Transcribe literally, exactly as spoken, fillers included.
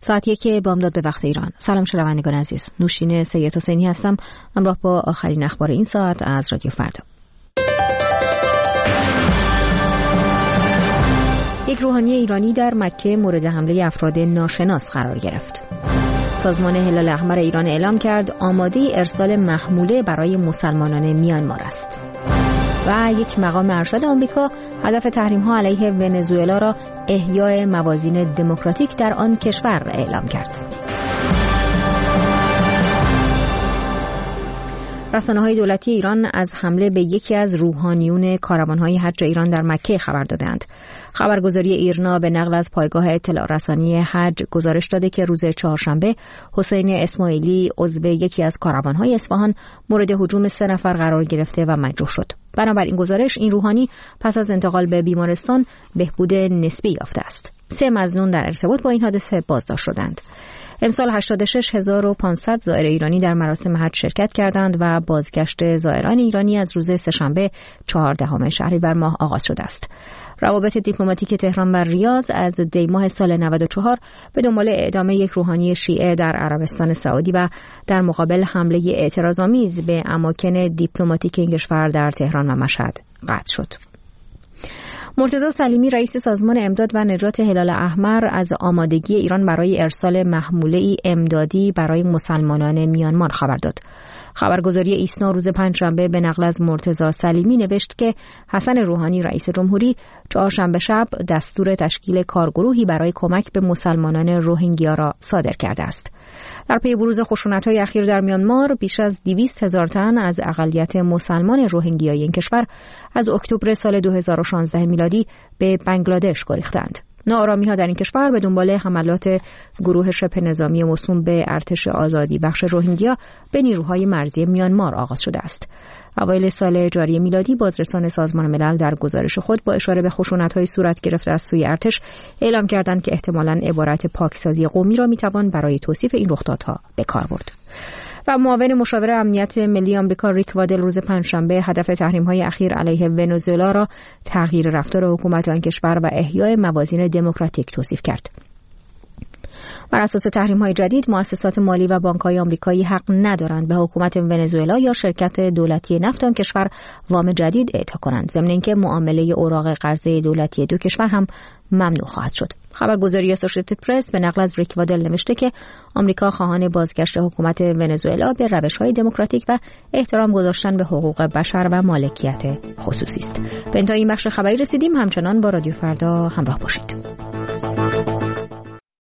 ساعت یک بامداد به وقت ایران. سلام شنوندگان عزیز، نوشین سید حسینی هستم همراه با آخرین اخبار این ساعت از رادیو فردا. یک روحانی ایرانی در مکه مورد حمله افراد ناشناس قرار گرفت. سازمان هلال احمر ایران اعلام کرد آماده ارسال محموله برای مسلمانان میانمار است. و یک مقام ارشد آمریکا هدف تحریم‌ها علیه ونزوئلا را احیای موازین دموکراتیک در آن کشور اعلام کرد. رسانه‌های دولتی ایران از حمله به یکی از روحانیون کاروان‌های حج ایران در مکه خبر دادند. خبرگزاری ایرنا به نقل از پایگاه اطلاع رسانی حج گزارش داده که روز چهارشنبه حسین اسماعیلی عضو یکی از کاروان‌های اصفهان مورد هجوم سه نفر قرار گرفته و مجروح شد. بنابراین گزارش این روحانی پس از انتقال به بیمارستان بهبود نسبی یافته است. سه مظنون در ارتباط با این حادثه بازداشت شدند. امسال هشتاد و شش هزار و پانصد زائر ایرانی در مراسم حج شرکت کردند و بازگشت زائران ایرانی از روز سه‌شنبه چهاردهم شهریور ماه آغاز شده است. روابط دیپلماتیک تهران و ریاض از دی ماه سال نود و چهار به دنبال اعدام یک روحانی شیعه در عربستان سعودی و در مقابل حمله اعتراض‌آمیز به اماکن دیپلماتیک این کشور در تهران و مشهد قطع شد. مرتضی سلیمی رئیس سازمان امداد و نجات هلال احمر از آمادگی ایران برای ارسال محموله‌ای امدادی برای مسلمانان میانمار خبر داد. خبرگزاری ایسنا روز پنجشنبه به نقل از مرتضی سلیمی نوشت که حسن روحانی رئیس جمهوری چهارشنبه شب دستور تشکیل کارگروهی برای کمک به مسلمانان روهینگیا را صادر کرده است. در پی بروز خشونت‌های اخیر در میانمار بیش از دویست هزار تن از اقلیت مسلمان روهینگیای این کشور از اکتبر سال دو هزار و شانزده میلادی به بنگلادش گریختند. ناآرامی‌ها در این کشور به دنبال حملات گروه شبه نظامی موسوم به ارتش آزادی بخش روهینگیا به نیروهای مرزی میانمار آغاز شده است. اوایل سال جاری میلادی بازرسان سازمان ملل در گزارش خود با اشاره به خشونت‌های صورت گرفته از سوی ارتش اعلام کردند که احتمالاً عبارت پاکسازی قومی را می‌توان برای توصیف این رخدادها به کار برد. و معاون مشاور امنیت ملی آمریکا ریک وادل روز پنجشنبه هدف تحریم‌های اخیر علیه ونزوئلا را تغییر رفتار حکومت آن کشور و احیای موازین دموکراتیک توصیف کرد. بر اساس تحریم‌های جدید، مؤسسات مالی و بانک‌های آمریکایی حق ندارند به حکومت ونزوئلا یا شرکت دولتی نفت آن کشور وام جدید اعطا کنند، ضمن اینکه معامله اوراق قرضه دولتی دو کشور هم ممنوع خواهد شد. خبرگزاری اسوسییتد پرس به نقل از ریک وادل نوشته که آمریکا خواهان بازگشت حکومت ونزوئلا به روش‌های دموکراتیک و احترام گذاشتن به حقوق بشر و مالکیت خصوصی است. به انتهای این بخش خبری رسیدیم. همچنان با رادیو فردا همراه باشید.